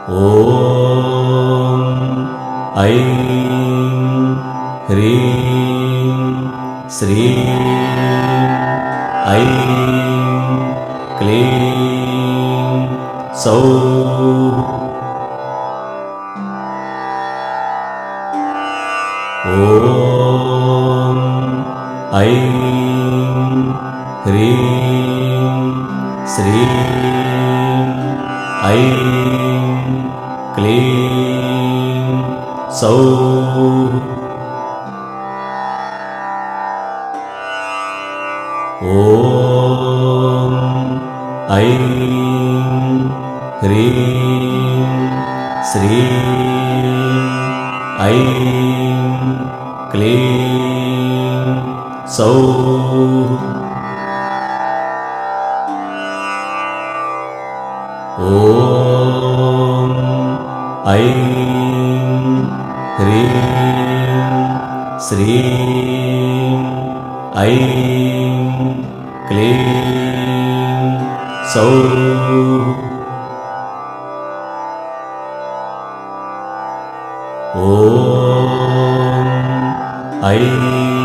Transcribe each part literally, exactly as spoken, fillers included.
ॐ ऐं ह्रीं श्रीं ऐं क्लीं सौः ॐ ऐं ह्रीं श्रीं ऐं क्लीं सौः ॐ ऐं ह्रीं श्रीं ऐं क्लीं सौः ॐ ऐं ह्रीं श्रीं ऐं क्लीं सौः ॐ ऐं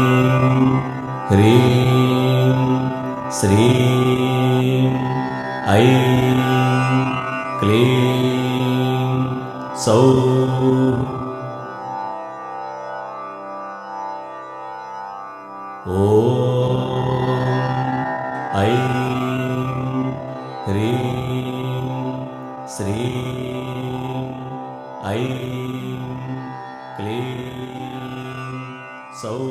ह्रीं श्रीं ऐं क्लीं सौः ॐ ऐं ह्रीं श्रीं ऐं क्लीं सौः